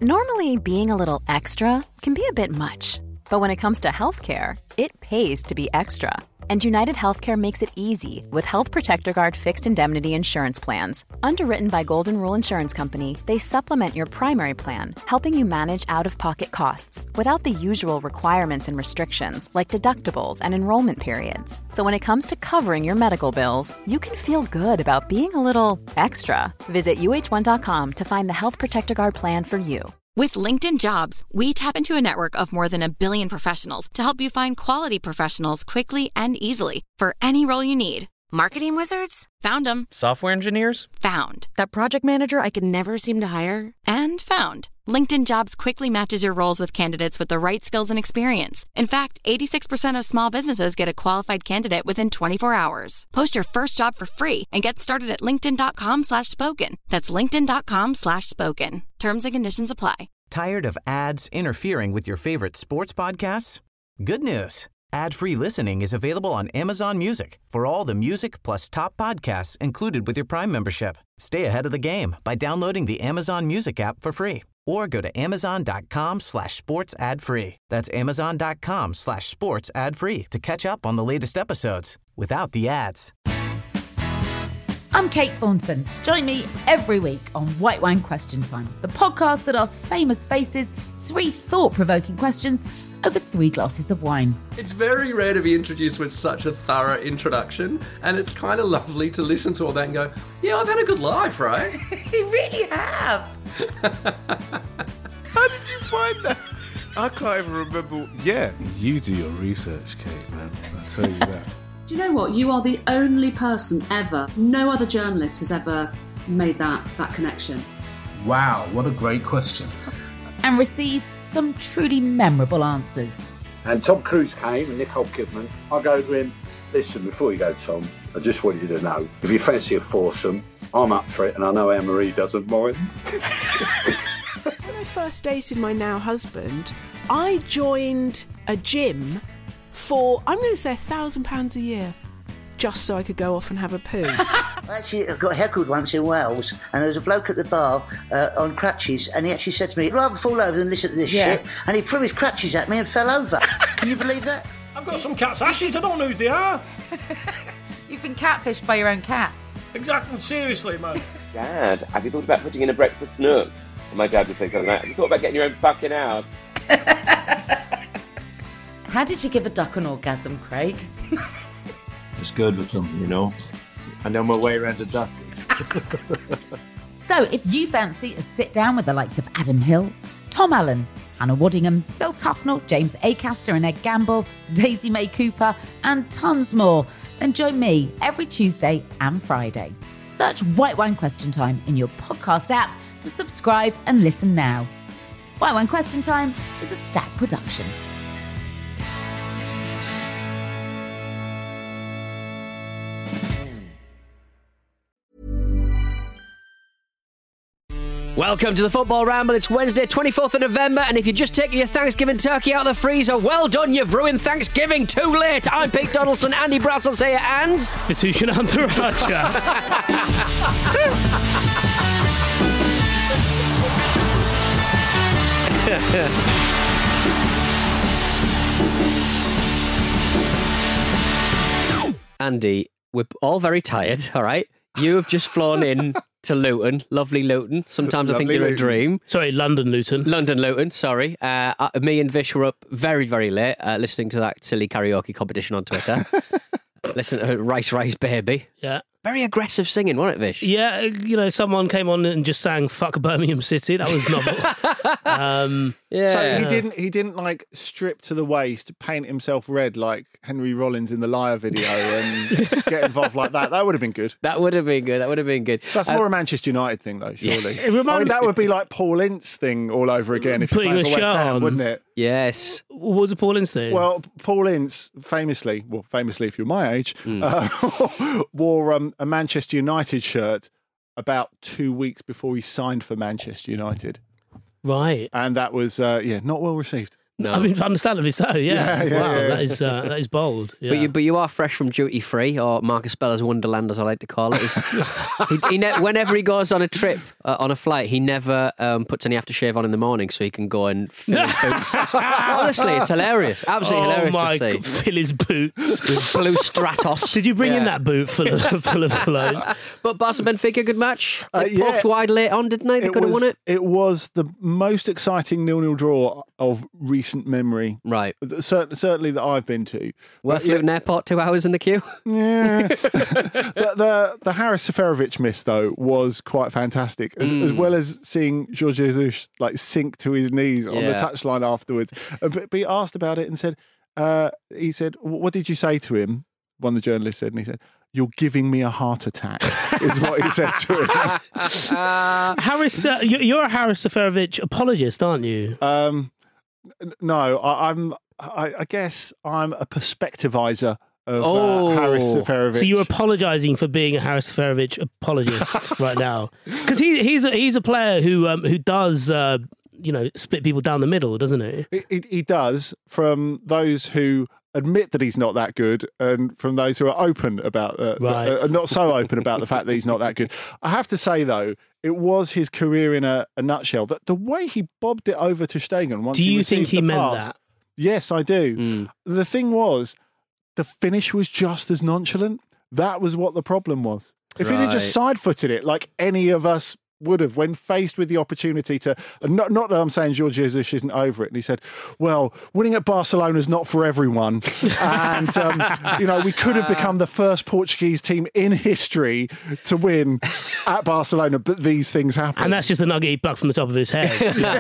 Normally, being a little extra can be a bit much, but when it comes to healthcare, it pays to be extra. And United Healthcare makes it easy with Health Protector Guard fixed indemnity insurance plans. Underwritten by Golden Rule Insurance Company, they supplement your primary plan, helping you manage out-of-pocket costs without the usual requirements and restrictions like deductibles and enrollment periods. So when it comes to covering your medical bills, you can feel good about being a little extra. Visit uh1.com to find the Health Protector Guard plan for you. With LinkedIn Jobs, we tap into a network of more than 1 billion professionals to help you find quality professionals quickly and easily for any role you need. Marketing wizards? Found them. Software engineers? Found. That project manager I could never seem to hire? And found. LinkedIn Jobs quickly matches your roles with candidates with the right skills and experience. In fact, 86% of small businesses get a qualified candidate within 24 hours. Post your first job for free and get started at linkedin.com/spoken. That's linkedin.com/spoken. Terms and conditions apply. Tired of ads interfering with your favorite sports podcasts? Good news. Ad-free listening is available on Amazon Music for all the music plus top podcasts included with your Prime membership. Stay ahead of the game by downloading the Amazon Music app for free or go to amazon.com/sports ad free. That's amazon.com/sports ad free to catch up on the latest episodes without the ads. I'm Kate Thornton. Join me every week on White Wine Question Time, the podcast that asks famous faces 3 thought-provoking questions over 3 glasses of wine. It's very rare to be introduced with such a thorough introduction, and it's kind of lovely to listen to all that and go, yeah, I've had a good life, right? You really have. How did you find that? I can't even remember. Yeah, you do your research, Kate, man. I'll tell you that. Do you know what? You are the only person ever, no other journalist has ever made that connection. Wow, what a great question. And receives some truly memorable answers. And Tom Cruise came and Nicole Kidman. I go to him, listen, before you go, Tom, I just want you to know, if you fancy a foursome, I'm up for it and I know Anne-Marie doesn't mind. When I first dated my now husband, I joined a gym for, I'm going to say £1,000 a year, just so I could go off and have a poo. Actually, I got heckled once in Wales, and there was a bloke at the bar on crutches, and he actually said to me, I'd rather fall over than listen to this shit, and he threw his crutches at me and fell over. Can you believe that? I've got some cat's ashes, I don't know who they are. You've been catfished by your own cat. Exactly, seriously, man. Dad, have you thought about putting in a breakfast nook? And my dad would say something like, have you thought about getting your own fucking house? How did you give a duck an orgasm, Craig? It's good with them, you know. I know my way around a duck. So if you fancy a sit down with the likes of Adam Hills, Tom Allen, Hannah Waddingham, Phil Tufnell, James Acaster and Ed Gamble, Daisy May Cooper, and tons more, then join me every Tuesday and Friday. Search White Wine Question Time in your podcast app to subscribe and listen now. White Wine Question Time is a Stack production. Welcome to the Football Ramble. It's Wednesday, 24th of November, and if you're just taking your Thanksgiving turkey out of the freezer, well done, you've ruined Thanksgiving too late. I'm Pete Donaldson, Andy Brattles here, and... Vitushan Antaraja. Andy, we're all very tired, all right? You have just flown in to Luton, lovely Luton. Sometimes I think you're a dream. Sorry, London Luton. London Luton, sorry. Me and Vish were up very, very late listening to that silly karaoke competition on Twitter. Listen to Rice Rice Baby. Yeah. Very aggressive singing, wasn't it, Vish? Yeah, you know, someone came on and just sang "Fuck Birmingham City." That was novel. Yeah. So he didn't like strip to the waist, paint himself red like Henry Rollins in the Liar video, and get involved like that. That would have been good. That would have been good. That's more a Manchester United thing, though. Surely. Yeah. That would be like Paul Ince thing all over again if you're Putting playing a for West show Ham, on. wouldn't it? Yes. What was the Paul Ince thing? Well, Paul Ince famously if you're my age, wore a Manchester United shirt about 2 weeks before he signed for Manchester United. Right. And that was, not well received. No. I mean, understandably so. Yeah. Wow, yeah. that is bold. Yeah. But you are fresh from duty free, or Marcus Beller's Wonderland, as I like to call it. Whenever he goes on a trip on a flight, he never puts any aftershave on in the morning, so he can go and fill his boots. Honestly, it's hilarious. Absolutely hilarious to see. God, fill his boots. Blue Stratos. Did you bring in that boot full of cologne? But Barca Benfica, good match. They Yeah. poked wide late on, didn't they? They could have won it. It was the most exciting 0-0 draw of recent memory. Right. Certainly that I've been to. Worth Luton Airport, 2 hours in the queue. Yeah. the Haris Seferovic miss, though, was quite fantastic, as well as seeing Jorge Jesus like sink to his knees on the touchline afterwards. But he asked about it and said, he said, what did you say to him? One of the journalists said, and he said, "You're giving me a heart attack," is what he said to him. Haris, you're a Haris Seferovic apologist, aren't you? No, I guess I'm a perspectivizer of Haris Seferovic. So you're apologising for being a Haris Seferovic apologist right now, because he's a player who does split people down the middle, doesn't he? He does, from those who admit that he's not that good, and from those who are open about not so open about the fact that he's not that good. I have to say, though, it was his career in a nutshell. That the way he bobbed it over to Stegen once. Do you think he meant that? Yes, I do. The thing was, the finish was just as nonchalant. That was what the problem was. If he'd have just side-footed it like any of us would have, when faced with the opportunity to, not that I'm saying Jorge Jesus isn't over it, and he said, well, winning at Barcelona is not for everyone, and we could have become the first Portuguese team in history to win at Barcelona, but these things happen. And that's just the nugget he plucked from the top of his head.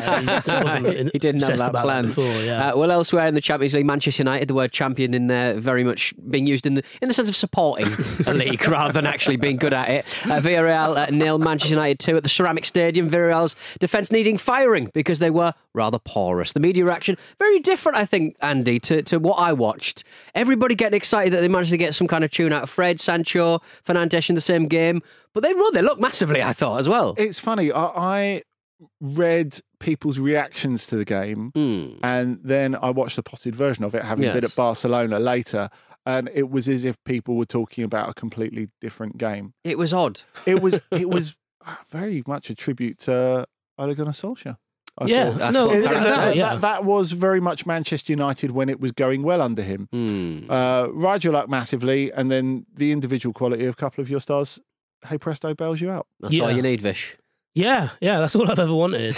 He didn't have that plan before. Well, elsewhere in the Champions League, Manchester United, the word champion in there very much being used in the sense of supporting a league rather than actually being good at it. Villarreal 0, Manchester United 2 at the Ceramic Stadium. Villarreal's defence needing firing because they were rather porous. The media reaction, very different, I think, Andy, to what I watched. Everybody getting excited that they managed to get some kind of tune out of Fred, Sancho, Fernandes in the same game. But they looked massively, I thought, as well. It's funny. I read people's reactions to the game, and then I watched the potted version of it, having been at Barcelona later. And it was as if people were talking about a completely different game. It was odd. It was very much a tribute to Ole Gunnar Solskjaer. That was very much Manchester United when it was going well under him. Ride your luck massively, and then the individual quality of a couple of your stars, hey presto, bails you out. That's all you need, Vish. Yeah, that's all I've ever wanted.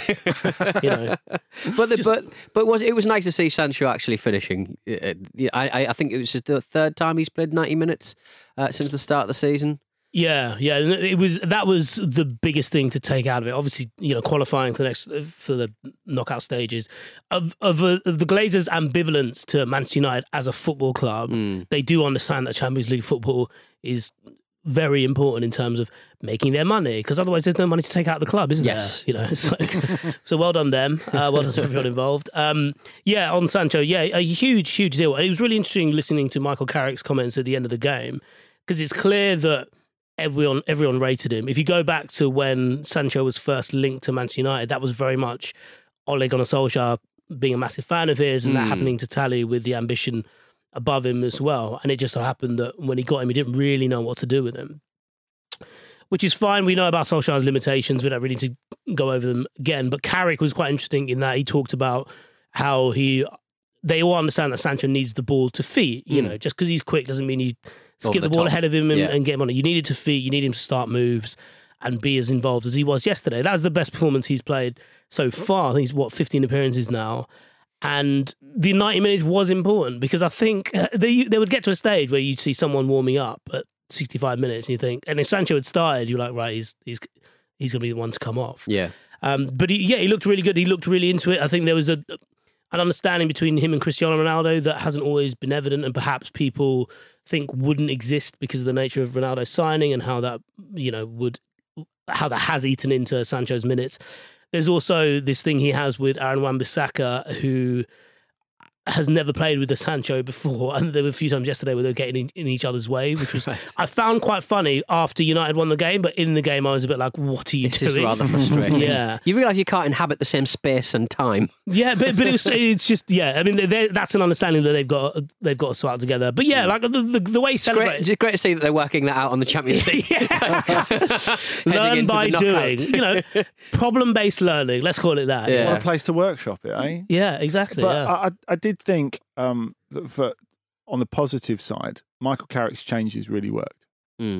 But it was nice to see Sancho actually finishing. I think it was the third time he's played 90 minutes since the start of the season. Yeah. That was the biggest thing to take out of it. Obviously, qualifying for the knockout stages of the Glazers' ambivalence to Manchester United as a football club. They do understand that Champions League football is very important in terms of making their money, because otherwise there's no money to take out of the club, isn't there? It's like, so well done them. Well done to everyone involved. On Sancho, a huge deal. It was really interesting listening to Michael Carrick's comments at the end of the game, because it's clear that everyone rated him. If you go back to when Sancho was first linked to Manchester United, that was very much Ole Gunnar Solskjaer being a massive fan of his, and that happening to tally with the ambition above him as well. And it just so happened that when he got him, he didn't really know what to do with him, which is fine. We know about Solskjaer's limitations. We don't really need to go over them again. But Carrick was quite interesting in that he talked about how they all understand that Sancho needs the ball to feet. Just because he's quick doesn't mean you skip the ball ahead of him and get him on it. You need it to feet. You need him to start moves and be as involved as he was yesterday. That was the best performance he's played so far. I think he's 15 appearances now. And the 90 minutes was important, because I think they would get to a stage where you'd see someone warming up at 65 minutes and you think, and if Sancho had started, you're like, right, he's going to be the one to come off. Yeah. But he looked really good. He looked really into it. I think there was an understanding between him and Cristiano Ronaldo that hasn't always been evident, and perhaps people think wouldn't exist because of the nature of Ronaldo's signing and how that, how that has eaten into Sancho's minutes. There's also this thing he has with Aaron Wan-Bissaka, who has never played with the Sancho before, and there were a few times yesterday where they were getting in each other's way, which was I found quite funny after United won the game, but in the game I was a bit like, what are you doing? This is rather frustrating. Yeah. You realise you can't inhabit the same space and time. Yeah, but it's just, I mean, that's an understanding that they've got to sort out together. But yeah, like the way it's great to see that they're working that out on the Champions League. Learn by doing, problem-based learning, let's call it that. Yeah. What a place to workshop it, eh? Yeah, exactly. But I did think that on the positive side, Michael Carrick's changes really worked. And,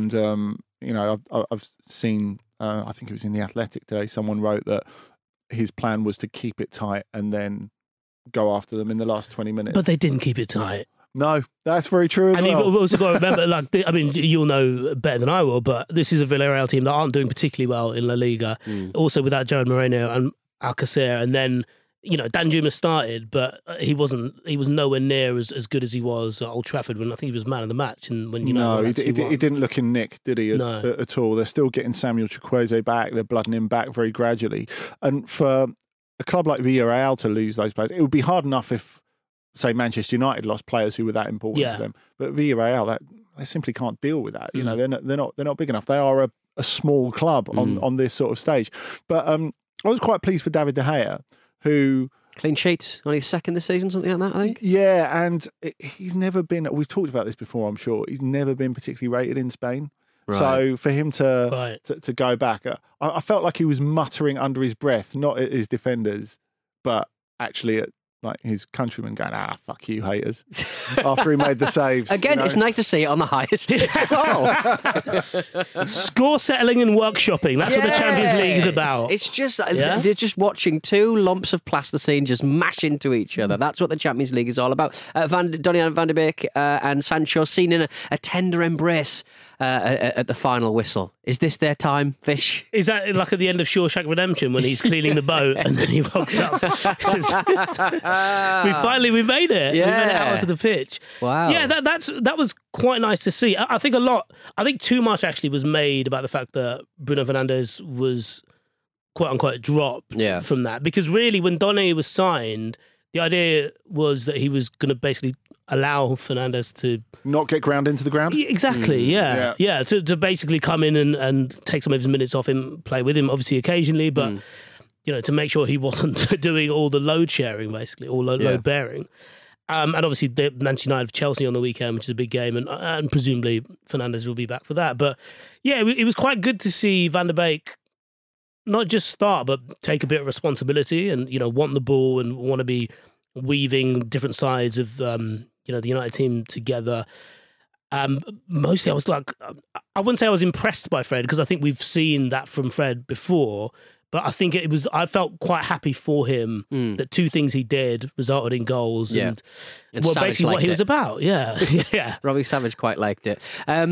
I've seen, I think it was in The Athletic today, someone wrote that his plan was to keep it tight and then go after them in the last 20 minutes. But they didn't keep it tight. No, that's very true as and well. you've also got to remember, you'll know better than I will, but this is a Villarreal team that aren't doing particularly well in La Liga. Also without Gerard Moreno and Alcacer, and then Danjuma started, but he was nowhere near as good as he was at Old Trafford when I think he was man of the match. And when he didn't look in nick, did he? At all? They're still getting Samuel Chukwueze back. They're blooding him back very gradually. And for a club like Villarreal to lose those players, it would be hard enough if, say, Manchester United lost players who were that important to them. But Villarreal, they simply can't deal with that. They're not big enough. They are a small club on this sort of stage. But I was quite pleased for David De Gea, who clean sheet, only second this season, something like that, I think. Yeah, and he's never been. We've talked about this before, I'm sure. He's never been particularly rated in Spain. Right. So for him to go back, I felt like he was muttering under his breath, not at his defenders, but actually at his countrymen going, fuck you, haters, after he made the saves. Again, it's nice to see it on the highest level. Score settling and workshopping. That's what the Champions League is about. It's just, they're just watching two lumps of plasticine just mash into each other. That's what the Champions League is all about. Donny van de Beek and Sancho seen in a tender embrace at the final whistle. Is this their time, Fish? Is that like at the end of Shawshank Redemption when he's cleaning the boat and then he rocks up? we made it. Yeah. We made it out onto the pitch. Wow. Yeah, that was quite nice to see. I think too much actually was made about the fact that Bruno Fernandes was quote unquote dropped from that, because really when Donny was signed, the idea was that he was going to basically allow Fernandes to not get ground into the ground. Exactly. Yeah. To basically come in and take some of his minutes off him, play with him, obviously occasionally, but to make sure he wasn't doing all the load sharing, basically, all load bearing. And obviously, Manchester United of Chelsea on the weekend, which is a big game, and presumably Fernandes will be back for that. But yeah, it was quite good to see Van der Beek not just start, but take a bit of responsibility and want the ball and want to be weaving different sides of the United team together. Mostly, I was like, I wouldn't say I was impressed by Fred, because I think we've seen that from Fred before. But I think I felt quite happy for him that two things he did resulted in goals and basically what he was about. Yeah. Robbie Savage quite liked it.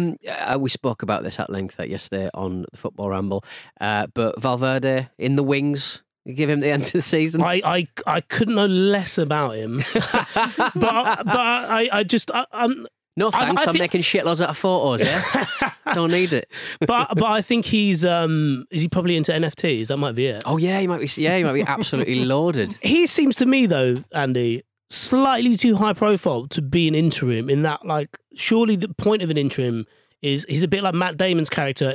We spoke about this at length yesterday on the Football Ramble. But Valverde in the wings, you give him the end of the season. I couldn't know less about him, but I just. No thanks, I'm making shitloads out of photos, yeah? Don't need it. But I think he's, is he probably into NFTs? That might be it. Oh yeah, he might be absolutely loaded. He seems to me though, Andy, slightly too high profile to be an interim, in that surely the point of an interim is he's a bit like Matt Damon's character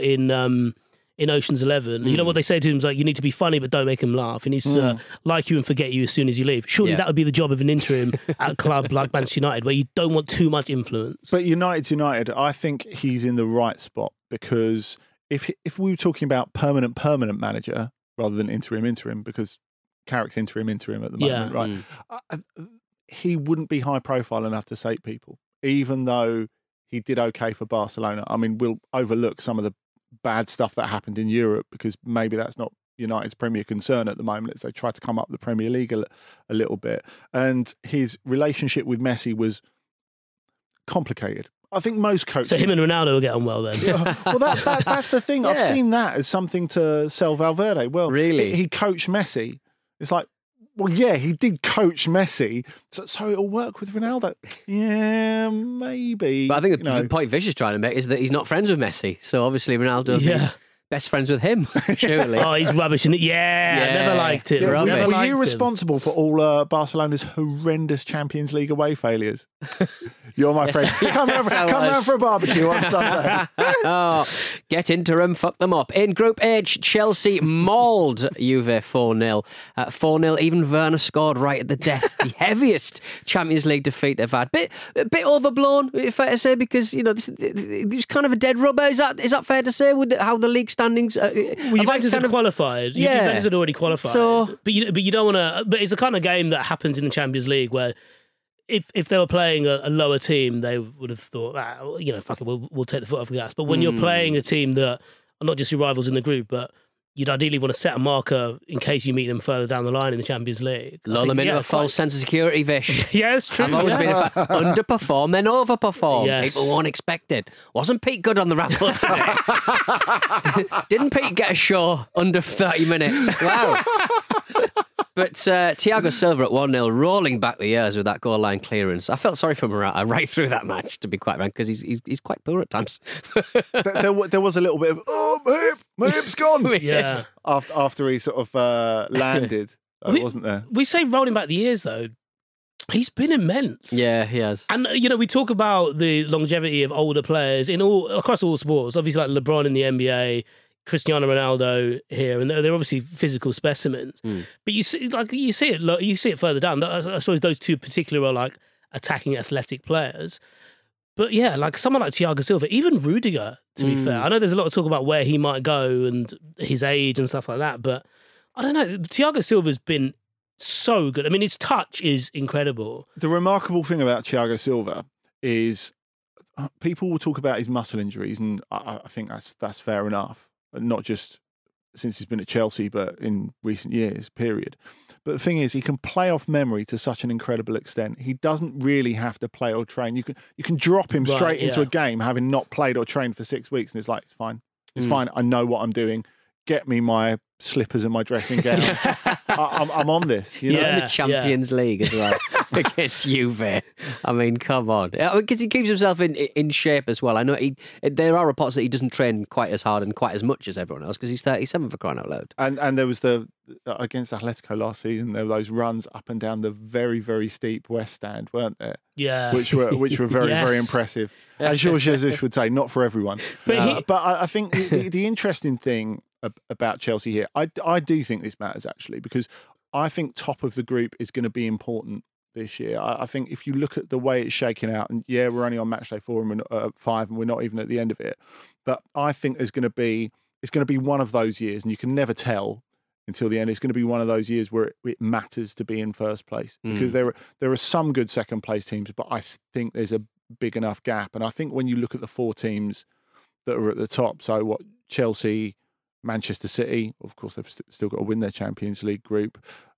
in Ocean's 11. You know what they say to him is you need to be funny but don't make him laugh. He needs to like you and forget you as soon as you leave. Surely that would be the job of an interim at a club like Manchester United, where you don't want too much influence. But United's United, I think he's in the right spot, because if we were talking about permanent manager rather than interim, because Carrick's interim at the moment, right? He wouldn't be high profile enough to sate people, even though he did okay for Barcelona. I mean, we'll overlook some of the bad stuff that happened in Europe because maybe that's not United's premier concern at the moment. They try to come up the Premier League a little bit, and his relationship with Messi was complicated. I think most coaches. So him and Ronaldo will get on well then. Well, that's the thing. I've seen that as something to sell Valverde. Well, really, he coached Messi. It's like, well, yeah, he did coach Messi, so it'll work with Ronaldo. Yeah, maybe. But I think the point Vish is trying to make is that he's not friends with Messi. So obviously Ronaldo best friends with him, surely. Oh, he's rubbish. Never liked him. Yeah, were you responsible for all Barcelona's horrendous Champions League away failures? You're my friend. Come round for a barbecue on Sunday. Get into them, fuck them up. In Group H, Chelsea mauled Juve 4-0. 4-0, even Werner scored right at the death. The heaviest Champions League defeat they've had. A bit overblown, fair to say, because there's kind of a dead rubber. Is that fair to say with how the league standings? Juventus had qualified. Yeah. Juventus had already qualified. So, but you don't want to. But it's the kind of game that happens in the Champions League where if they were playing a lower team, they would have thought, fuck it, we'll take the foot off the gas. But when you're playing a team that are not just your rivals in the group, but you'd ideally want to set a marker in case you meet them further down the line in the Champions League. Lull them into a false sense of security, Vish. Yeah, it's true. I've always been a fan. Underperform, then overperform. Yes. People won't expect it. Wasn't Pete good on the ramble today? Didn't Pete get a show under 30 minutes? Wow. But Thiago Silva at 1-0, rolling back the years with that goal line clearance. I felt sorry for Morata right through that match, to be quite frank, because he's quite poor at times. there was a little bit of, my hip's gone. Yeah. After he sort of landed, wasn't there? We say rolling back the years, though. He's been immense. Yeah, he has. And, we talk about the longevity of older players across all sports. Obviously, like LeBron in the NBA, Cristiano Ronaldo here, and they're obviously physical specimens. But you see it further down. I suppose those two particular are like attacking athletic players. But yeah, like someone like Thiago Silva, even Rudiger, to be fair. I know there's a lot of talk about where he might go and his age and stuff like that, but I don't know. Thiago Silva's been so good. I mean, his touch is incredible. The remarkable thing about Thiago Silva is people will talk about his muscle injuries, and I think that's fair enough. Not just since he's been at Chelsea, but in recent years, period. But the thing is, he can play off memory to such an incredible extent. He doesn't really have to play or train. You can drop him straight into a game, having not played or trained for 6 weeks, and it's like, it's fine. It's fine. I know what I'm doing. Get me my slippers and my dressing gown. I'm on this. You know? In the Champions League as well against Juve. I mean, come on, because he keeps himself in shape as well. I know there are reports that he doesn't train quite as hard and quite as much as everyone else because he's 37 for crying out loud. And there was against Atletico last season, there were those runs up and down the very, very steep West Stand, weren't there? Yeah, which were very, very impressive. As Jorge Jesus would say, not for everyone. But I think the interesting thing about Chelsea here, I do think this matters actually, because I think top of the group is going to be important this year. I think if you look at the way it's shaking out, and we're only on match day 4 and 5, and we're not even at the end of it, but I think it's going to be one of those years, and you can never tell until the end. It's going to be one of those years where it matters to be in first place, because there are some good second place teams, but I think there's a big enough gap. And I think when you look at the 4 teams that are at the top, so Chelsea, Manchester City, of course, they've still got to win their Champions League group.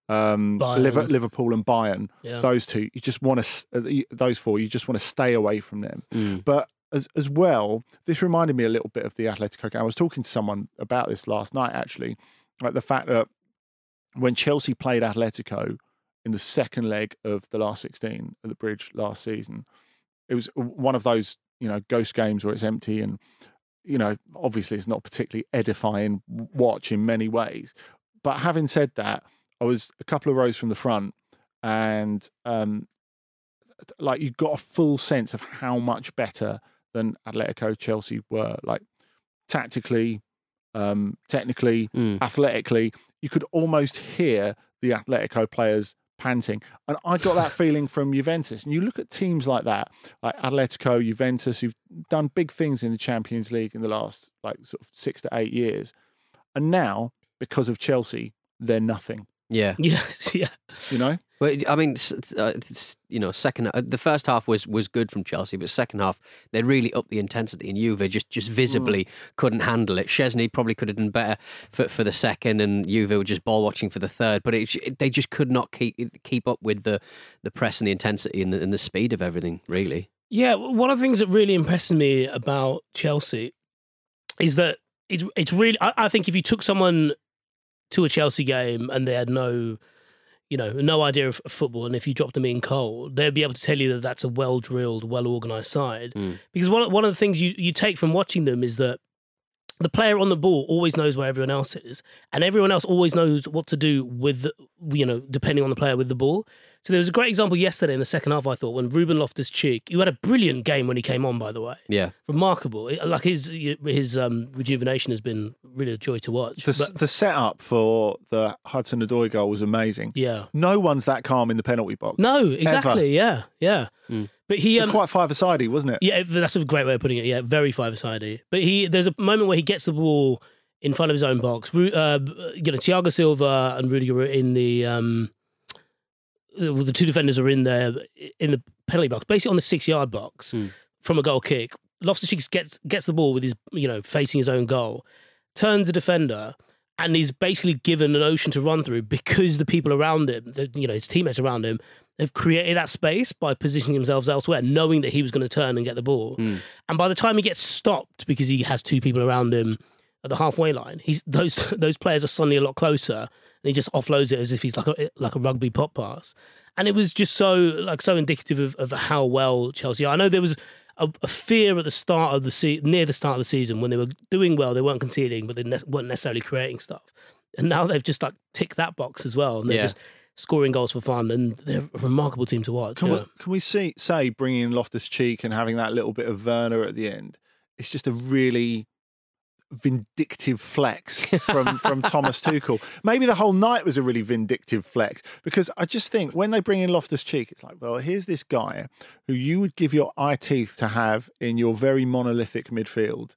Liverpool and Bayern, those two, you just want to those 4. You just want to stay away from them. But as well, this reminded me a little bit of the Atletico game. I was talking to someone about this last night, actually, like the fact that when Chelsea played Atletico in the second leg of the last 16 at the Bridge last season, it was one of those ghost games where it's empty and. Obviously it's not particularly edifying watch in many ways. But having said that, I was a couple of rows from the front and you got a full sense of how much better than Atletico Chelsea were. Like tactically, technically, athletically, you could almost hear the Atletico players panting. And I got that feeling from Juventus. And you look at teams like that, like Atletico, Juventus, who've done big things in the Champions League in the last sort of 6 to 8 years. And now, because of Chelsea, they're nothing. Yeah. Yes, yeah. Well, I mean, second the first half was good from Chelsea, but second half they really upped the intensity, and Juve just visibly couldn't handle it. Szczesny probably could have done better for the second, and Juve were just ball watching for the third, but they just could not keep up with the press and the intensity and the speed of everything, really. Yeah, one of the things that really impresses me about Chelsea is that it's really. I think if you took someone to a Chelsea game and they had no idea of football, and if you dropped them in cold, they'd be able to tell you that that's a well-drilled, well-organised side. Because one of the things you take from watching them is that the player on the ball always knows where everyone else is, and everyone else always knows what to do with, depending on the player with the ball. So there was a great example yesterday in the second half, I thought, when Ruben Loftus-Cheek, who had a brilliant game when he came on, by the way. Yeah. Remarkable. Like his rejuvenation has been really a joy to watch. The setup for the Hudson-Odoi goal was amazing. Yeah. No one's that calm in the penalty box. No, exactly. Ever. Yeah. But he it was quite five-a-sidey, wasn't it? Yeah, that's a great way of putting it. Yeah, very five-a-sidey. But there's a moment where he gets the ball in front of his own box. Thiago Silva and Rudiger were in the two defenders are in there in the penalty box, basically on the 6-yard box from a goal kick. Loftus-Cheek gets the ball with his, facing his own goal, turns the defender, and he's basically given an ocean to run through because the people around him, his teammates around him, they've created that space by positioning themselves elsewhere, knowing that he was going to turn and get the ball. And by the time he gets stopped because he has two people around him at the halfway line, those players are suddenly a lot closer. And he just offloads it as if he's like a rugby pop pass. And it was just so indicative of how well Chelsea are. I know there was a fear at the start of near the start of the season when they were doing well, they weren't conceding, but they weren't necessarily creating stuff. And now they've just ticked that box as well. And they're just scoring goals for fun, and they're a remarkable team to watch. Can we say bringing in Loftus-Cheek and having that little bit of Werner at the end, it's just a really vindictive flex from Thomas Tuchel. Maybe the whole night was a really vindictive flex, because I just think when they bring in Loftus-Cheek, it's like, well, here's this guy who you would give your eye teeth to have in your very monolithic midfield.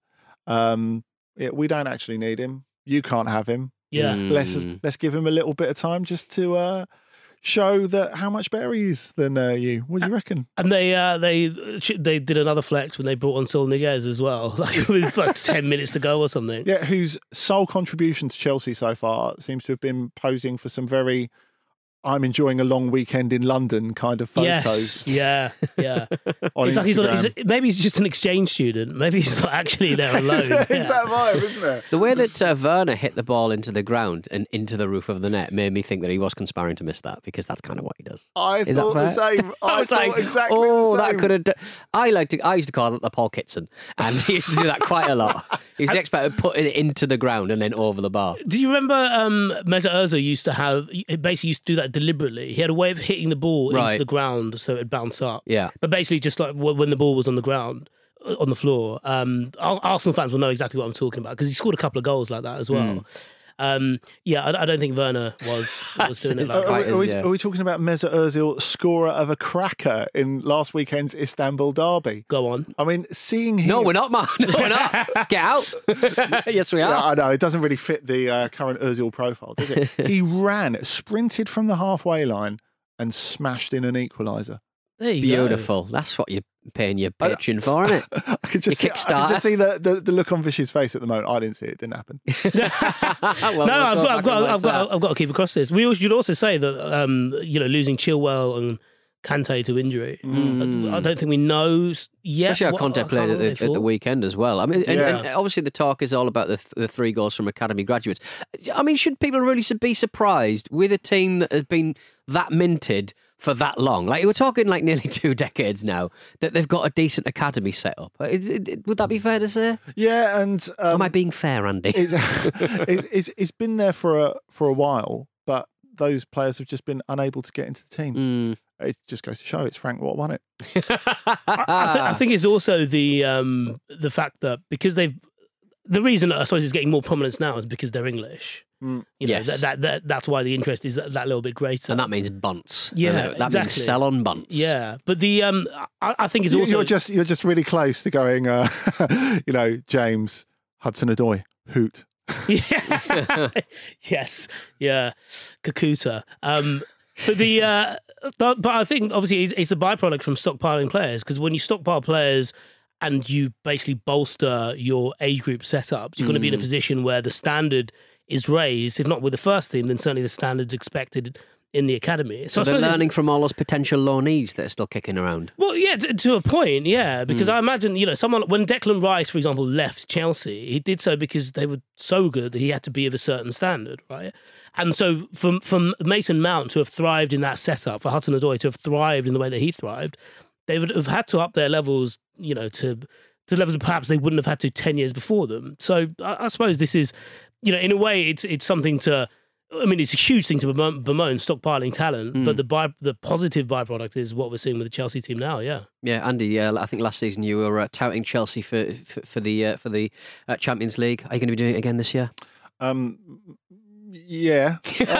We don't actually need him. You can't have him. Yeah. Let's give him a little bit of time just to show that how much better he is than you. What do you reckon? And they did another flex when they brought on Saul Niguez as well, with 10 minutes to go or something. Yeah, whose sole contribution to Chelsea so far seems to have been posing for some very I'm enjoying a long weekend in London kind of photos. Yes, yeah. On Instagram. Maybe he's just an exchange student. Maybe he's not actually there alone. It's that vibe, isn't it? The way that Werner hit the ball into the ground and into the roof of the net made me think that he was conspiring to miss that, because that's kind of what he does. I thought the same. I was like, exactly oh, the same. that could have. I used to call it the Paul Kitson, and he used to do that quite a lot. He's the expert at putting it into the ground and then over the bar. Do you remember Mesut Ozil used to do that deliberately? He had a way of hitting the ball into the ground so it'd bounce up. Yeah. But basically just like when the ball was on the ground, on the floor. Arsenal fans will know exactly what I'm talking about because he scored a couple of goals like that as well. I don't think Werner was doing it like that. Are we talking about Mesut Ozil, scorer of a cracker in last weekend's Istanbul derby? Go on. I mean, seeing him... No, we're not, man. No, we're not. Get out. Yes, we are. Yeah, I know. It doesn't really fit the current Ozil profile, does it? He sprinted from the halfway line and smashed in an equaliser. There you Beautiful. go. That's what you're paying your Patreon for, isn't it? I could just see the look on Vish's face at the moment. I didn't see it. It didn't happen. I've got to keep across this. We should also say that losing Chilwell and Kante to injury. I don't think we know yet. Especially how Conte played at the weekend as well. I mean, and obviously the talk is all about the 3 goals from academy graduates. I mean, should people really be surprised with a team that has been that minted for that long? Like, we're talking like nearly 2 decades now that they've got a decent academy set up. Would that be fair to say? Yeah, and am I being fair, Andy? It's been there for a while, but those players have just been unable to get into the team. It just goes to show it's Frank Watt won it. I think it's also the fact that because the reason I suppose it's getting more prominence now is because they're English. Yes. That's why the interest is that little bit greater, and that means bunts. Yeah, that means sell on bunts. Yeah, but the I think it's also you're just really close to going. James Hudson-Odoi hoot. Yeah. Yes. Yeah. Kakuta. But I think obviously it's a byproduct from stockpiling players, because when you stockpile players and you basically bolster your age group setups, you're going to be in a position where the standard is raised, if not with the first team, then certainly the standard's expected in the academy. So they're learning from all those potential loanees that are still kicking around. Well, yeah, to a point, yeah, because I imagine, someone, when Declan Rice, for example, left Chelsea, he did so because they were so good that he had to be of a certain standard, right? And so from Mason Mount to have thrived in that setup, for Hudson-Odoi to have thrived in the way that he thrived, they would have had to up their levels, to to levels that perhaps they wouldn't have had to 10 years before them. So I suppose this is, in a way, it's something to. I mean, it's a huge thing to bemoan stockpiling talent, but the positive byproduct is what we're seeing with the Chelsea team now. Yeah, Andy. I think last season you were touting Chelsea for the Champions League. Are you going to be doing it again this year? Yeah.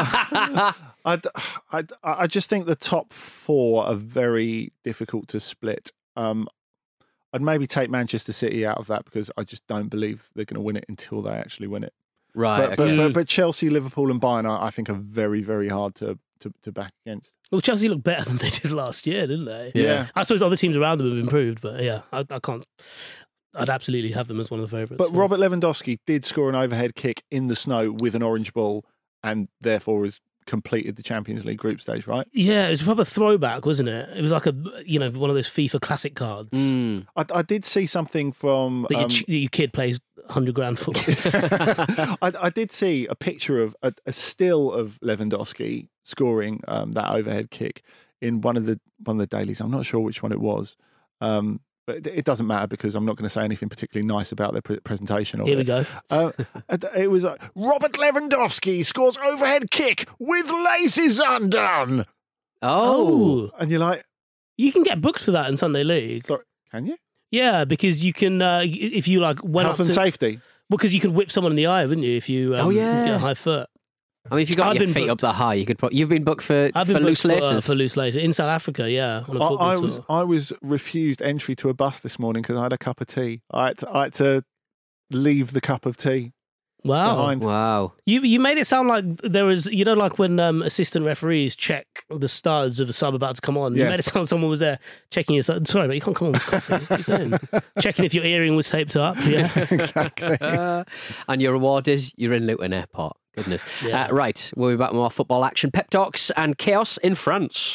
I just think the top 4 are very difficult to split. I'd maybe take Manchester City out of that because I just don't believe they're going to win it until they actually win it. Right. But Chelsea, Liverpool and Bayern, I think, are very, very hard to back against. Well, Chelsea looked better than they did last year, didn't they? Yeah. I suppose other teams around them have improved, but I can't. I'd absolutely have them as one of the favourites. But Robert Lewandowski did score an overhead kick in the snow with an orange ball and therefore has completed the Champions League group stage, right? Yeah, it was a proper throwback, wasn't it? It was like one of those FIFA classic cards. I did see something from... your kid plays 100 grand football. I did see a picture of a still of Lewandowski scoring that overhead kick in one of the dailies. I'm not sure which one it was. But it doesn't matter because I'm not going to say anything particularly nice about their presentation of it. Here we go. It was like, Robert Lewandowski scores overhead kick with laces undone. Oh. And you're like... You can get booked for that in Sunday League. Sorry, can you? Yeah, because you can, if you went Health and safety? Well, because you could whip someone in the eye, wouldn't you, if you get a high foot. I mean, if you got your feet up that high, you could. You've been booked for loose laces. For loose laces in South Africa, yeah. On a football tour. I was refused entry to a bus this morning because I had a cup of tea. I had to leave the cup of tea. behind. Wow. You made it sound like there was, like when assistant referees check the studs of a sub about to come on. Yes. You made it sound like someone was there checking your stud. Sorry, but you can't come on with coffee. Checking if your earring was taped up. Yeah, exactly. And your reward is you're in Luton Airport. Goodness. Yeah. Right, we'll be back with more football action, pep talks and chaos in France.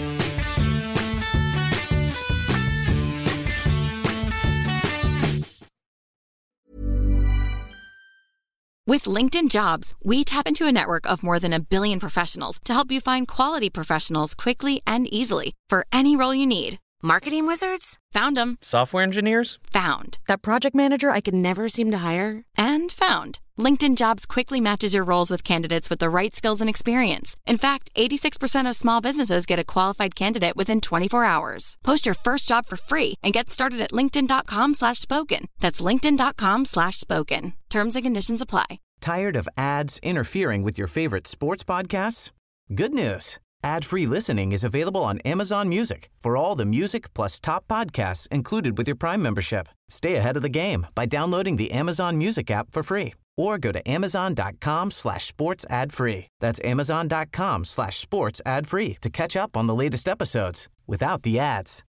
With LinkedIn Jobs, we tap into a network of more than 1 billion professionals to help you find quality professionals quickly and easily for any role you need. Marketing wizards? Found them. Software engineers? Found. That project manager I could never seem to hire? And found. LinkedIn Jobs quickly matches your roles with candidates with the right skills and experience. In fact, 86% of small businesses get a qualified candidate within 24 hours. Post your first job for free and get started at linkedin.com/spoken. That's linkedin.com/spoken. Terms and conditions apply. Tired of ads interfering with your favorite sports podcasts? Good news. Ad-free listening is available on Amazon Music for all the music plus top podcasts included with your Prime membership. Stay ahead of the game by downloading the Amazon Music app for free or go to amazon.com/sports ad free. That's amazon.com/sports ad free to catch up on the latest episodes without the ads.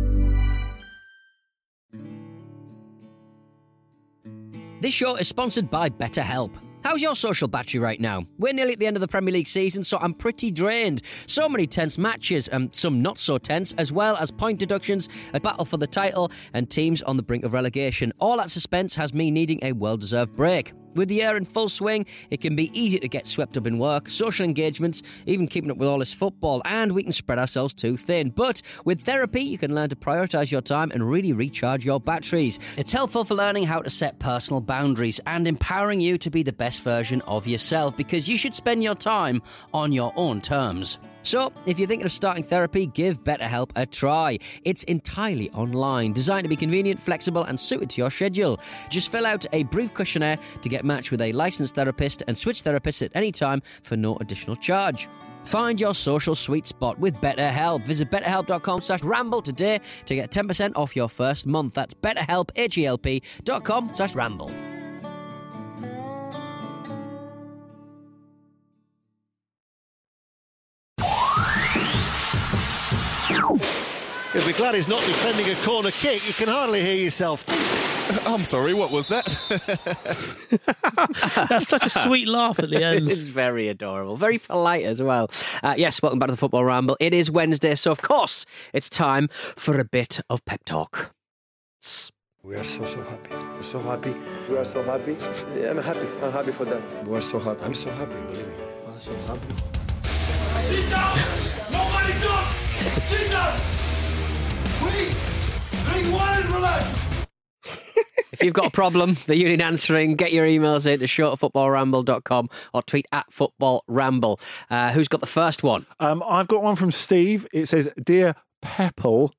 This show is sponsored by BetterHelp. How's your social battery right now? We're nearly at the end of the Premier League season, so I'm pretty drained. So many tense matches, and some not so tense, as well as point deductions, a battle for the title, and teams on the brink of relegation. All that suspense has me needing a well-deserved break. With the year in full swing, it can be easy to get swept up in work, social engagements, even keeping up with all this football, and we can spread ourselves too thin. But with therapy, you can learn to prioritise your time and really recharge your batteries. It's helpful for learning how to set personal boundaries and empowering you to be the best version of yourself, because you should spend your time on your own terms. So, if you're thinking of starting therapy, give BetterHelp a try. It's entirely online, designed to be convenient, flexible, and suited to your schedule. Just fill out a brief questionnaire to get matched with a licensed therapist and switch therapists at any time for no additional charge. Find your social sweet spot with BetterHelp. Visit betterhelp.com/ramble today to get 10% off your first month. That's betterhelp, HELP.com/ramble. You'll be glad he's not defending a corner kick. You can hardly hear yourself. I'm sorry, what was that? That's such a sweet laugh at the end. It's very adorable. Very polite as well. Yes, welcome back to the Football Ramble. It is Wednesday, so of course it's time for a bit of pep talk. We are so happy. We're so happy. We are so happy. Yeah, I'm happy. I'm happy for them. We are so happy. I'm so happy, believe me. I'm so happy. Sit down! Nobody talk! Sit down! Wait! Drink water and relax! If you've got a problem that you need answering, get your emails in to show@footballramble.com or tweet @footballramble. Who's got the first one? I've got one from Steve. It says, Dear Pepple.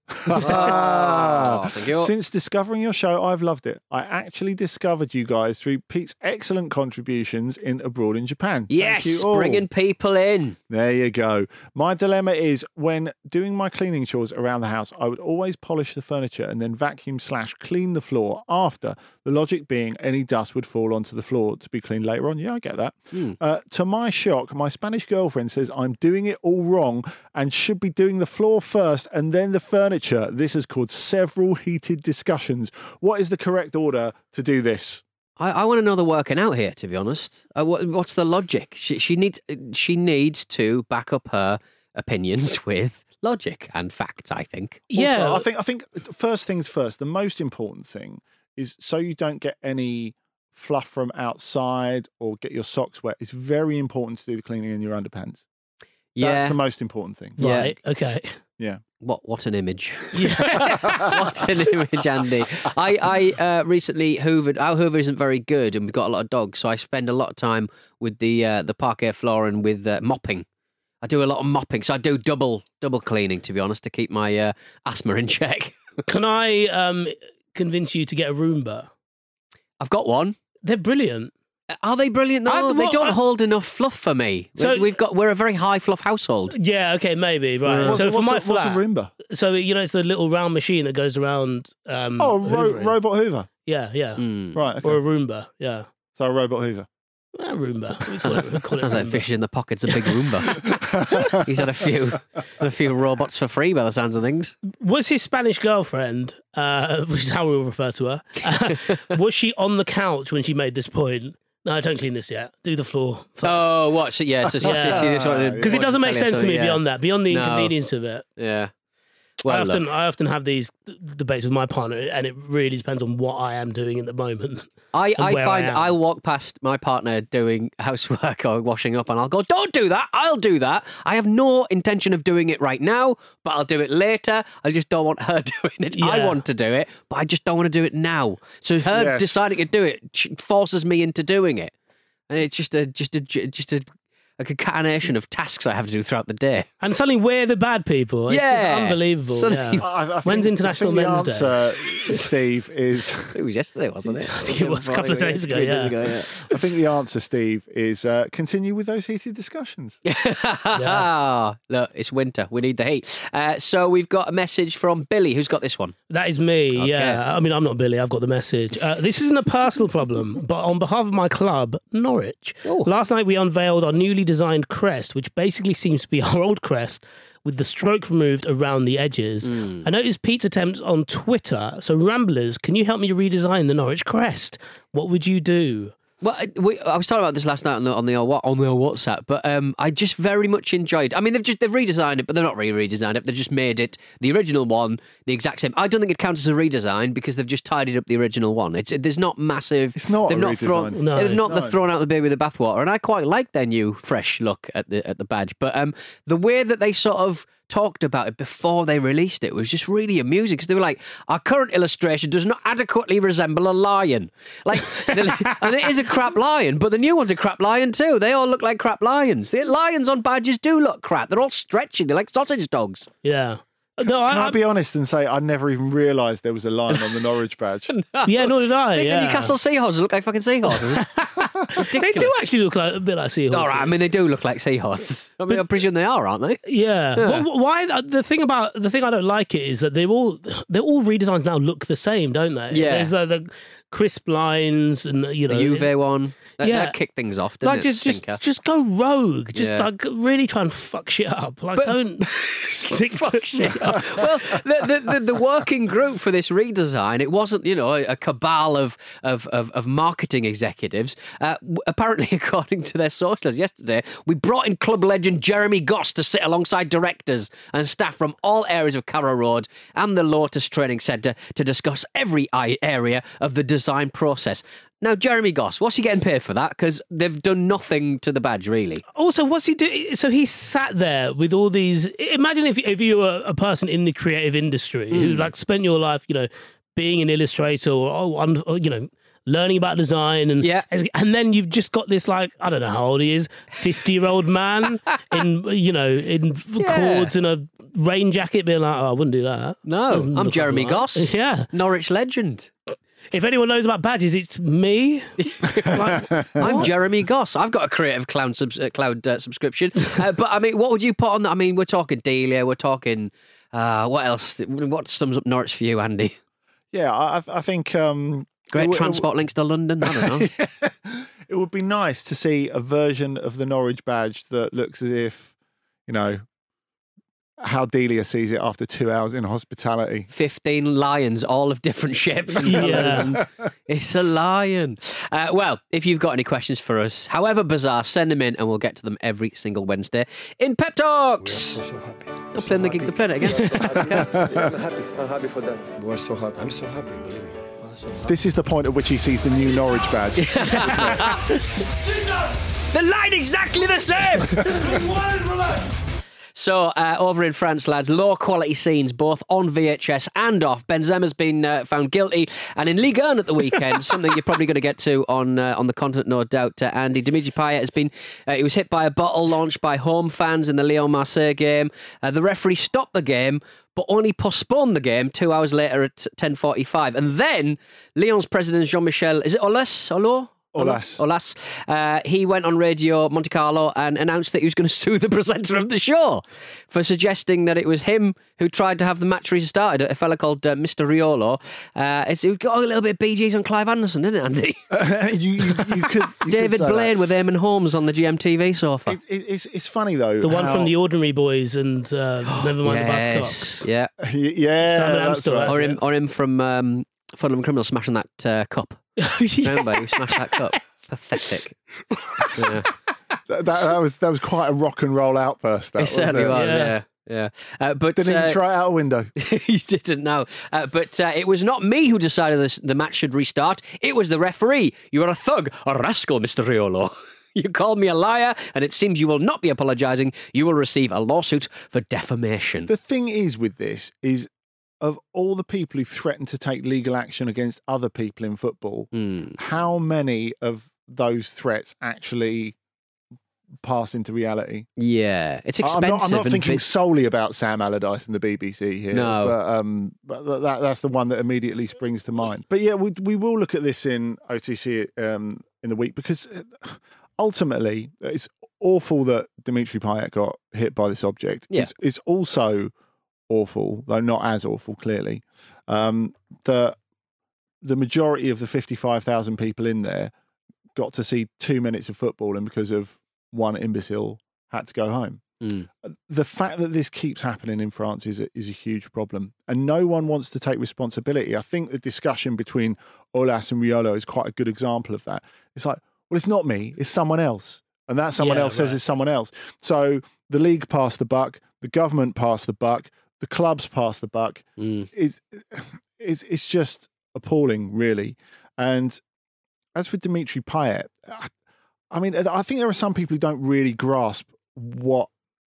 Thank you. Since discovering your show, I've loved it. I actually discovered you guys through Pete's excellent contributions in Abroad in Japan. Yes, Thank you all. bringing people in. There you go. My dilemma is when doing my cleaning chores around the house, I would always polish the furniture and then vacuum/clean the floor after. The logic being any dust would fall onto the floor to be cleaned later on. Yeah, I get that. To my shock, my Spanish girlfriend says I'm doing it all wrong and should be doing the floor first and then the furniture. This has caused several heated discussions. What is the correct order to do this? I want to know the working out here, to be honest. What's the logic? She needs to back up her opinions with logic and facts, I think. Yeah. Also, I think first things first, the most important thing is so you don't get any fluff from outside or get your socks wet. It's very important to do the cleaning in your underpants. Yeah. That's the most important thing. Right, okay. Yeah. What an image. What an image, Andy. I recently hoovered. Our hoover isn't very good and we've got a lot of dogs, so I spend a lot of time with the parquet floor and with mopping. I do a lot of mopping, so I do double cleaning, to be honest, to keep my asthma in check. Can I convince you to get a Roomba? I've got one. They're brilliant. Are they brilliant though? They don't hold enough fluff for me. So we're a very high fluff household. Yeah, okay, maybe, right. So for my flat, what's a Roomba? So it's the little round machine that goes around. Robot Hoover. Yeah. Right. Okay. Or a Roomba. Yeah. So a robot Hoover. A Roomba. Sounds like fish in the pockets of Big Roomba. He's had a few robots for free by the sounds of things. Was his Spanish girlfriend, which is how we'll refer to her, was she on the couch when she made this point? No, don't clean this yet. Do the floor first. Oh, what? So, yeah. Because it doesn't make sense to me beyond the inconvenience of it. Yeah. Well, I often have these debates with my partner, and it really depends on what I am doing at the moment. I find I'll walk past my partner doing housework or washing up, and I'll go, "Don't do that. I'll do that. I have no intention of doing it right now, but I'll do it later. I just don't want her doing it. Yeah. I want to do it, but I just don't want to do it now. So her deciding to do it forces me into doing it, and it's just a concatenation of tasks I have to do throughout the day. And suddenly we're the bad people. It's just unbelievable. When's International Men's Day? The answer, Steve, is... It was yesterday, wasn't it? I think it was a couple of days ago, I think the answer, Steve, is continue with those heated discussions. Look, it's winter. We need the heat. So we've got a message from Billy. Who's got this one? That is me, yeah. I mean, I'm not Billy. I've got the message. This isn't a personal problem, but on behalf of my club, Norwich, last night we unveiled our newly designed crest, which basically seems to be our old crest with the stroke removed around the edges. I noticed Pete's attempts on Twitter. So Ramblers, can you help me redesign the Norwich crest? What would you do? Well, I was talking about this last night on the WhatsApp, but I just very much enjoyed. I mean, they've redesigned it, but they're not really redesigned it. They've just made it the original one, the exact same. I don't think it counts as a redesign because they've just tidied up the original one. There's not massive. It's not. They've not thrown. They've not thrown out the baby with the bathwater, and I quite like their new fresh look at the badge. But the way that they sort of talked about it before they released it was just really amusing because they were like, our current illustration does not adequately resemble a lion. Like, and it is a crap lion, but the new one's a crap lion too. They all look like crap lions. The lions on badges do look crap. They're all stretchy. They're like sausage dogs. Yeah. No, Can I be honest and say I never even realised there was a lion on the Norwich badge? Yeah, nor did I. The Newcastle Seahorses look like fucking seahorses. They do actually look like a bit like seahorses. All right, I mean they do look like seahorses. I mean, I presume they are, aren't they? Yeah. Well, why? The thing I don't like it is that they're all redesigns now look the same, don't they? Yeah. There's the crisp lines and the Juve one. That kick things off, doesn't it? Just go rogue. Just like really try and fuck shit up. Like don't stick to shit up. Well, the working group for this redesign, it wasn't a cabal of marketing executives. Apparently, according to their socials yesterday, we brought in club legend Jeremy Goss to sit alongside directors and staff from all areas of Carrow Road and the Lotus Training Centre to discuss every area of the design process. Now, Jeremy Goss, what's he getting paid for that? Because they've done nothing to the badge, really. Also, what's he doing? So he sat there with all these... Imagine if you were a person in the creative industry who spent your life, being an illustrator or learning about design and then you've just got this I don't know how old he is, 50-year-old man in cords and a rain jacket being like, I wouldn't do that. No, I'm Jeremy Goss. Yeah. Norwich legend. If anyone knows about badges, it's me. I'm Jeremy Goss. I've got a Creative Cloud subscription. But I mean, what would you put on that? I mean, we're talking Delia, we're talking what else? What sums up Norwich for you, Andy? Yeah, I think great transport links to London. I don't know. It would be nice to see a version of the Norwich badge that looks as if, how Delia sees it after 2 hours in hospitality. 15 lions, all of different shapes and colours. It's a lion. Well, if you've got any questions for us, however bizarre, send them in and we'll get to them every single Wednesday in Pep Talks. We are so happy. I'm playing the gig to play it again. I'm happy. I'm happy for them. We are so happy. I'm so happy, believe me. This is the point at which he sees the new Norwich badge. The line exactly the same. Relax. So, over in France, lads, low-quality scenes, both on VHS and off. Benzema's been found guilty. And in Ligue 1 at the weekend, something you're probably going to get to on the continent, no doubt, Andy. Dimitri Payet has been... he was hit by a bottle launched by home fans in the Lyon-Marseille game. The referee stopped the game, but only postponed the game 2 hours later at 10:45. And then, Lyon's president, Jean-Michel... Is it Aulas, he went on Radio Monte Carlo and announced that he was going to sue the presenter of the show for suggesting that it was him who tried to have the match restarted, a fella called Mr. Riolo. It got a little bit of BGs on Clive Anderson, didn't it, Andy? You could David could Blaine with Eamon Holmes on the GMTV sofa. It's funny, though. The one from The Ordinary Boys and Never Mind the Buzzcocks. Yeah. Simon Amstel, right. Or him from Fun and Criminal smashing that cup. Remember, you smashed that cup. Pathetic. Yeah. That was quite a rock and roll outburst. It certainly was. Yeah. But didn't even try it out a window. He didn't know. But it was not me who decided the match should restart. It was the referee. You are a thug, a rascal, Mr. Riolo. You called me a liar, and it seems you will not be apologising. You will receive a lawsuit for defamation. The thing is with this is, of all the people who threaten to take legal action against other people in football, how many of those threats actually pass into reality? Yeah, it's expensive. I'm not thinking solely about Sam Allardyce and the BBC here. No. But that's the one that immediately springs to mind. But yeah, we will look at this in OTC in the week, because ultimately it's awful that Dimitri Payet got hit by this object. Yeah. It's also awful, though not as awful, clearly, that the majority of the 55,000 people in there got to see 2 minutes of football, and because of one imbecile had to go home. The fact that this keeps happening in France is a huge problem, and no one wants to take responsibility. I think the discussion between Aulas and Riolo is quite a good example of that. It's like, well, it's not me, it's someone else, and that someone else says it's someone else. So the league passed the buck, the government passed the buck, the clubs pass the buck. It's just appalling, really. And as for Dimitri Payet, I mean, I think there are some people who don't really grasp what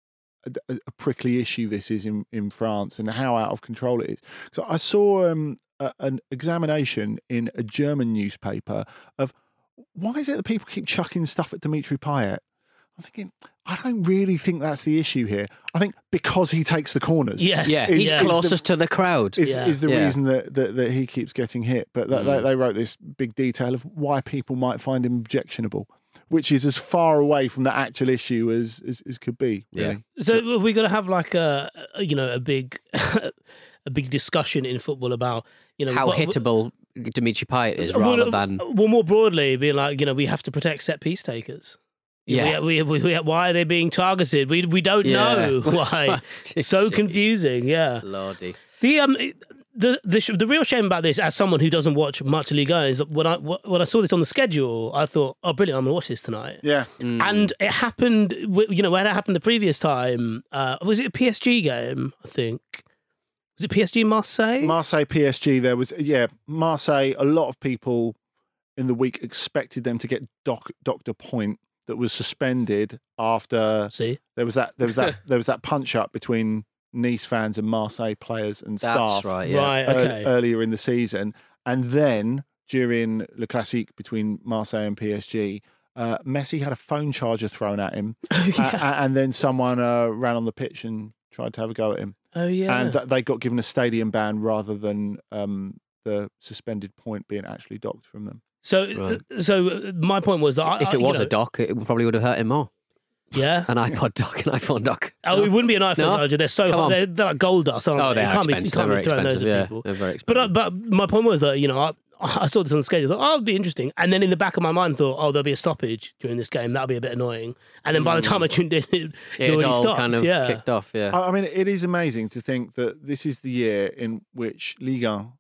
a prickly issue this is in France and how out of control it is. So I saw an examination in a German newspaper of why is it that people keep chucking stuff at Dimitri Payet? I'm thinking, I don't really think that's the issue here. I think because he takes the corners. Yes. Yeah, he's closest to the crowd. Is the reason that he keeps getting hit. But they wrote this big detail of why people might find him objectionable, which is as far away from the actual issue as could be, really. Yeah. So we're going to have like a big a big discussion in football about how hittable Dimitri Payet is, rather than more broadly being like, we have to protect set piece takers. Yeah, why are they being targeted? We don't know why. So confusing. Yeah, Lordy. The real shame about this, as someone who doesn't watch much Ligue 1, is that when I saw this on the schedule, I thought, oh, brilliant, I'm going to watch this tonight. Yeah. And it happened, when it happened the previous time, was it a PSG game, I think? Was it PSG Marseille? Marseille PSG, there was, Marseille, a lot of people in the week expected them to get Dr. Point, that was suspended after there was that punch up between Nice fans and Marseille players and That's staff right, yeah. Right, okay. earlier in the season. And then during Le Classique between Marseille and PSG, Messi had a phone charger thrown at him. And then someone ran on the pitch and tried to have a go at him. Oh, yeah. And they got given a stadium ban rather than the suspended point being actually docked from them. So my point was that if it was a dock, it probably would have hurt him more. Yeah, an iPod dock, an iPhone dock. Oh, it wouldn't be an iPhone charger. They're so hot. They're like gold dust, aren't they? They are expensive. You can't be throwing those at people. They're very expensive. But my point was that I saw this on the schedule. I thought, it'll be interesting. And then in the back of my mind, thought, there'll be a stoppage during this game. That'll be a bit annoying. And then by the time I tuned in, it already all stopped. kind of kicked off. Yeah. I mean, it is amazing to think that this is the year in which Ligue 1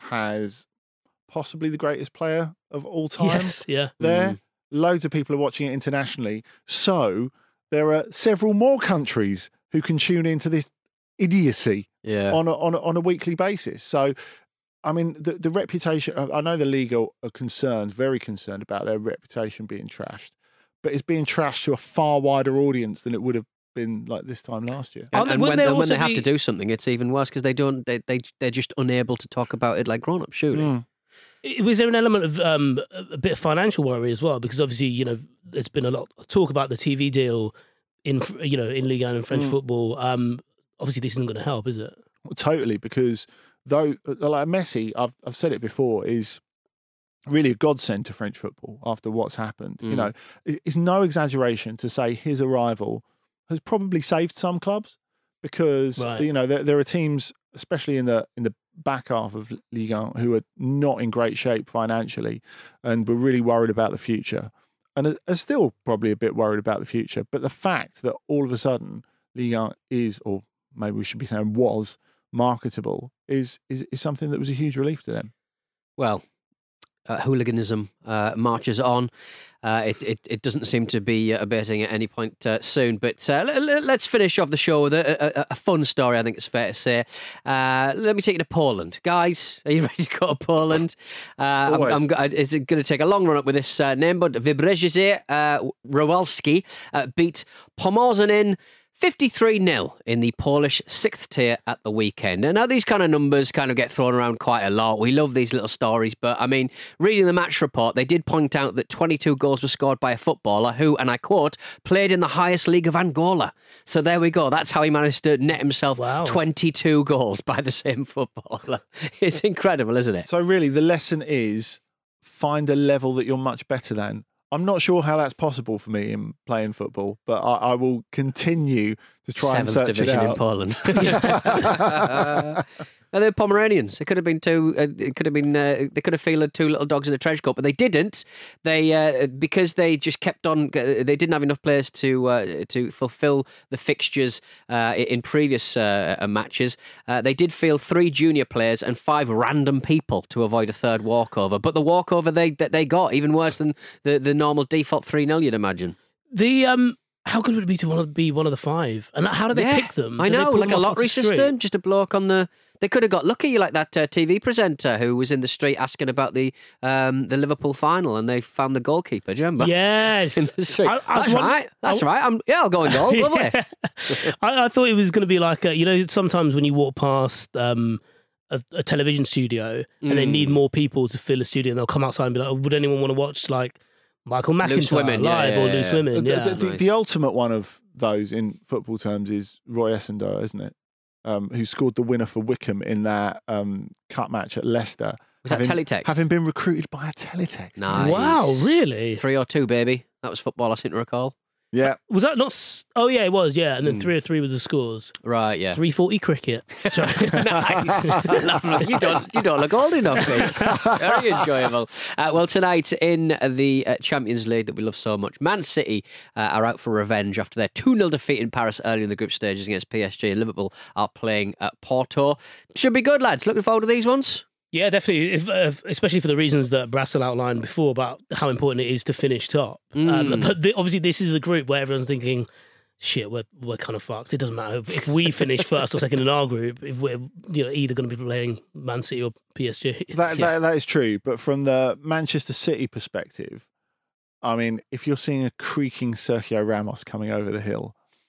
has possibly the greatest player of all time. Yes, yeah. There, loads of people are watching it internationally. So there are several more countries who can tune into this idiocy on a weekly basis. So, I mean, the reputation, I know the league are concerned, very concerned about their reputation being trashed, but it's being trashed to a far wider audience than it would have been like this time last year. And when they have to do something, it's even worse because they're just unable to talk about it like grown-ups, surely. Was there an element of a bit of financial worry as well? Because obviously, there's been a lot of talk about the TV deal in Ligue 1 and French football. Obviously, this isn't going to help, is it? Well, totally, because though, like Messi, I've said it before, is really a godsend to French football after what's happened. It's no exaggeration to say his arrival has probably saved some clubs because there are teams, especially in the back half of Ligue 1, who are not in great shape financially and were really worried about the future and are still probably a bit worried about the future. But the fact that all of a sudden Ligue 1 is, or maybe we should be saying was, marketable is something that was a huge relief to them. Well, hooliganism marches on. It doesn't seem to be abating at any point soon. But let's finish off the show with a fun story, I think it's fair to say. Let me take you to Poland. Guys, are you ready to go to Poland? It's going to take a long run up with this name, but Wybrzege Rowalski beat Pomorzanin 53-0 in the Polish 6th tier at the weekend. And now these kind of numbers kind of get thrown around quite a lot. We love these little stories, but I mean, reading the match report, they did point out that 22 goals were scored by a footballer who, and I quote, played in the highest league of Angola. So there we go. That's how he managed to net himself 22 goals by the same footballer. It's incredible, isn't it? So really, the lesson is find a level that you're much better than. I'm not sure how that's possible for me in playing football, but I will continue to try and search it out. 7th division in Poland. They're Pomeranians. It could have been two. It could have been. They could have fielded two little dogs in a trench coat, but they didn't. They because they just kept on. They didn't have enough players to fulfil the fixtures in previous matches. They did field 3 junior players and 5 random people to avoid a third walkover. But the walkover they got even worse than the normal default 3-0. You'd imagine. How good would it be to be one of the 5? And how do they pick them? I know, like a lottery system. Just a bloke on the. They could have got lucky, like that TV presenter who was in the street asking about the Liverpool final, and they found the goalkeeper. Do you remember? Yes, in the street. That's right. I'll go in goal. Lovely. I thought it was going to be like sometimes when you walk past a television studio and they need more people to fill a studio, and they'll come outside and be like, would anyone want to watch like Michael McIntyre live or Loose Women? The ultimate one of those in football terms is Roy Essendon, isn't it? Who scored the winner for Wickham in that cup match at Leicester. Was that teletext? Having been recruited by a teletext. Nice. Wow, really? 3 or 2, baby. That was football, I seem to recall. Yeah. Was that not... Oh, yeah, it was, yeah. And then 3 or 3 was the scores. Right, yeah. 340 cricket. Nice. Lovely. You don't look old enough, mate. Very enjoyable. Well, tonight in the Champions League that we love so much, Man City are out for revenge after their 2-0 defeat in Paris early in the group stages against PSG, and Liverpool are playing at Porto. Should be good, lads. Looking forward to these ones? Yeah, definitely, especially for the reasons that Brassel outlined before about how important it is to finish top. But obviously this is a group where everyone's thinking, shit, we're kind of fucked. It doesn't matter if we finish first or second in our group, if we're either going to be playing Man City or PSG. That is true, but from the Manchester City perspective, I mean, if you're seeing a creaking Sergio Ramos coming over the hill,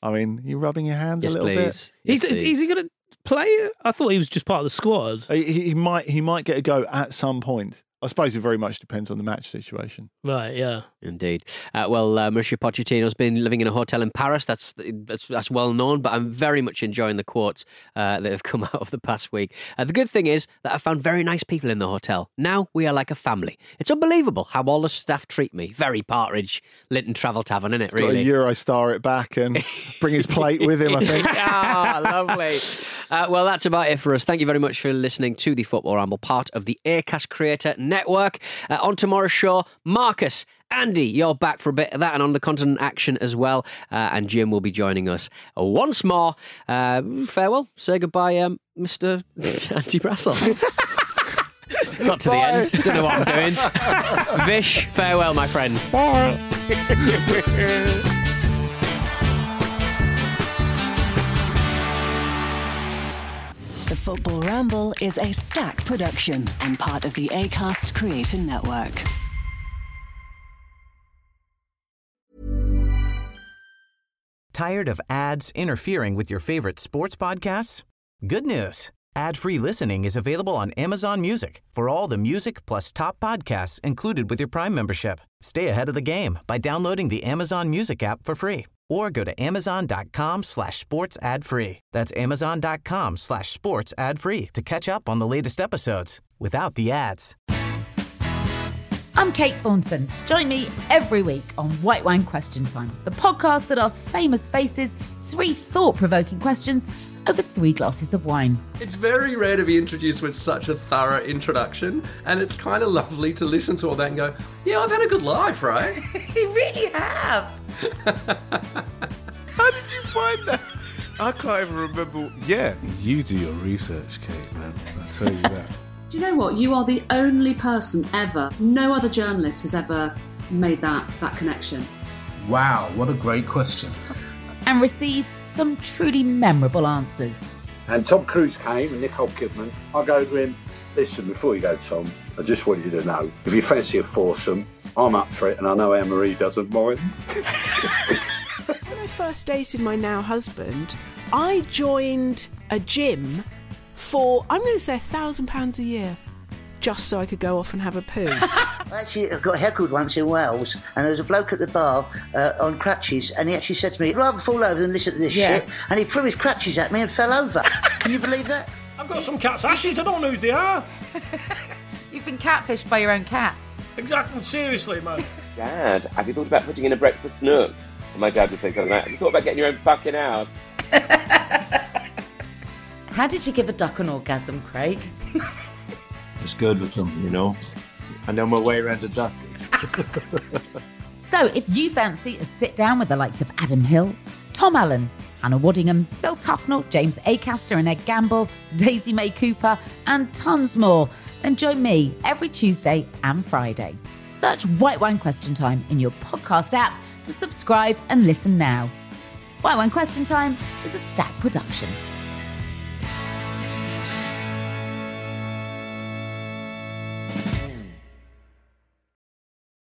I mean, you rubbing your hands a little bit? Is he going to play? I thought he was just part of the squad. He might get a go at some point. I suppose it very much depends on the match situation. Right, yeah. Indeed. Mauricio Pochettino's been living in a hotel in Paris. That's well known, but I'm very much enjoying the quotes that have come out of the past week. The good thing is that I found very nice people in the hotel. Now we are like a family. It's unbelievable how all the staff treat me. Very Partridge, Linton Travel Tavern, isn't it, really? Got a Eurostar it back and bring his plate with him, I think. Lovely. Well, that's about it for us. Thank you very much for listening to the Football Ramble, part of the Acast Creator Network. On tomorrow's show, Marcus, Andy, you're back for a bit of that and on the continent action as well. And Jim will be joining us once more. Farewell. Say goodbye, Mr. Andy Brassel. Got to the end. Don't know what I'm doing. Vish, farewell, my friend. Bye. The Football Ramble is a Stack production and part of the Acast Creator Network. Tired of ads interfering with your favorite sports podcasts? Good news. Ad-free listening is available on Amazon Music for all the music plus top podcasts included with your Prime membership. Stay ahead of the game by downloading the Amazon Music app for free or go to amazon.com/sports ad free. That's amazon.com/sports ad free to catch up on the latest episodes without the ads. I'm Kate Thornton. Join me every week on White Wine Question Time, the podcast that asks famous faces 3 thought-provoking questions over 3 glasses of wine. It's very rare to be introduced with such a thorough introduction, and it's kind of lovely to listen to all that and go, yeah, I've had a good life, right? You really have. How did you find that? I can't even remember. Yeah, you do your research, Kate, man. I'll tell you that. Do you know what? You are the only person ever, no other journalist has ever made that connection. Wow, what a great question. And receives some truly memorable answers. And Tom Cruise came and Nicole Kidman. I go to him, listen, before you go, Tom, I just want you to know, if you fancy a foursome, I'm up for it, and I know Anne-Marie doesn't mind. When I first dated my now husband, I joined a gym for, I'm going to say £1,000 a year, just so I could go off and have a poo. Actually, I got heckled once in Wales, and there was a bloke at the bar on crutches, and he actually said to me, I'd rather fall over than listen to this shit, and he threw his crutches at me and fell over. Can you believe that? I've got some cat's ashes, I don't know who they are. You've been catfished by your own cat. Exactly, seriously, man. Dad, have you thought about putting in a breakfast nook? And my dad would say something like, have you thought about getting your own fucking house? How did you give a duck an orgasm, Craig? It's good with them, you know. I know my way around a duck. So if you fancy a sit down with the likes of Adam Hills, Tom Allen, Hannah Waddingham, Phil Tufnell, James Acaster and Ed Gamble, Daisy May Cooper, and tons more, then join me every Tuesday and Friday. Search White Wine Question Time in your podcast app to subscribe and listen now. White Wine Question Time is a Stack production.